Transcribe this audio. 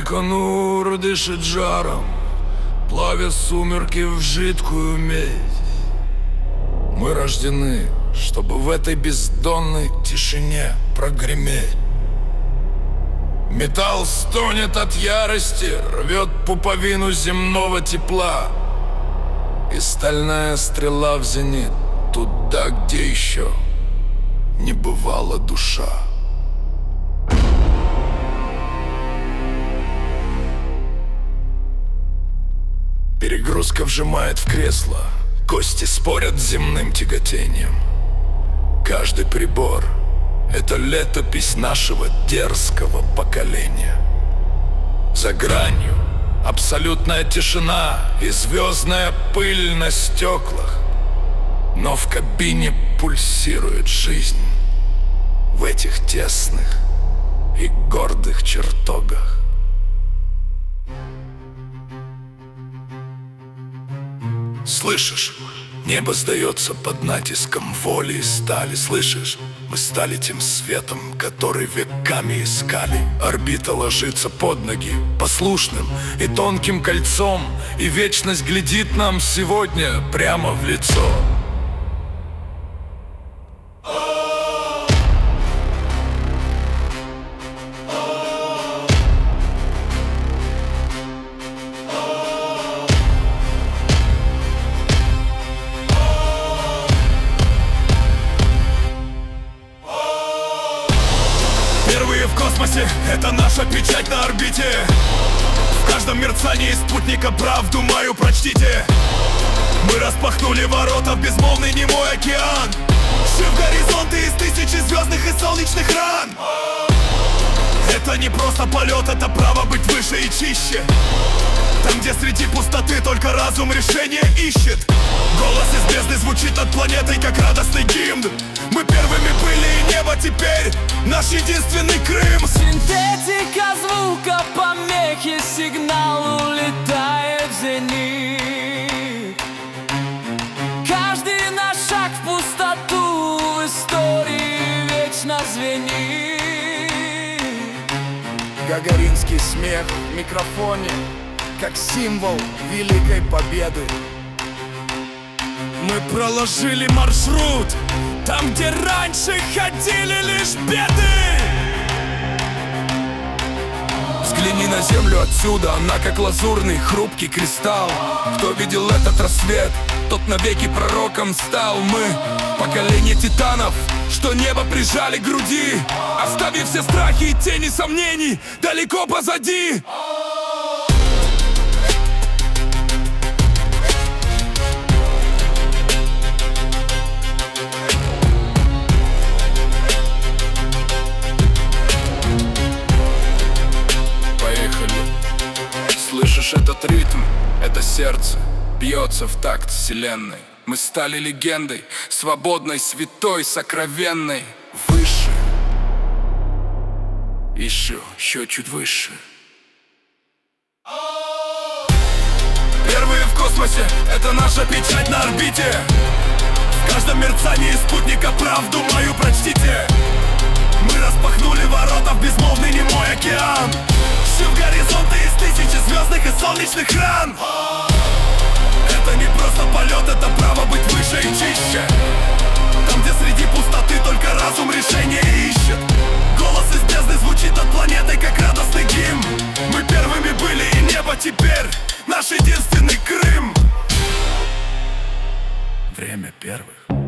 Байконур дышит жаром, плавя сумерки в жидкую медь. Мы рождены, чтобы в этой бездонной тишине прогреметь. Металл стонет от ярости, рвет пуповину земного тепла. И стальная стрела в зенит, туда, где еще не бывала душа. Перегрузка вжимает в кресло, кости спорят с земным тяготением. Каждый прибор — это летопись нашего дерзкого поколения. За гранью абсолютная тишина и звездная пыль на стеклах. Но в кабине пульсирует жизнь в этих тесных и гордых чертогах. Слышишь? Небо сдается под натиском воли и стали. Слышишь? Мы стали тем светом, который веками искали. Орбита ложится под ноги послушным и тонким кольцом, и вечность глядит нам сегодня прямо в лицо. Первые в космосе — это наша печать на орбите. В каждом мерцании спутника правду мою прочтите. Мы распахнули ворота в безмолвный немой океан. Шив горизонты из тысячи звездных и солнечных ран. Это не просто полет, это право быть выше и чище. Там, где среди пустоты только разум решение ищет. Голос из бездны звучит над планетой, как радостный гимн. Мы первыми были, и небо теперь наш единственный Крым. Синтетика звука, помехи, сигнал улетает в зенит. Каждый наш шаг в пустоту в истории вечно звенит. Гагаринский смех в микрофоне, как символ великой победы. Мы проложили маршрут там, где раньше ходили лишь беды. Взгляни на землю отсюда, она как лазурный хрупкий кристалл. Кто видел этот рассвет, тот навеки пророком стал. Мы поколение титанов, что небо прижали к груди, оставив все страхи и тени сомнений далеко позади. Слышишь этот ритм? Это сердце бьется в такт вселенной. Мы стали легендой, свободной, святой, сокровенной. Выше, еще чуть выше. Первые в космосе — это наша печать на орбите. В каждом мерцании спутника правду мою прочтите. Мы распахнули ворота в безмолвный немой океан. Шив горизонты из тысячи звездных и солнечных ран. Это не просто полет, это право быть выше и чище. Там, где среди пустоты только разум решение ищет. Голос из бездны звучит над планетой, как радостный гимн. Мы первыми были, и небо теперь наш единственный Крым. Время первых.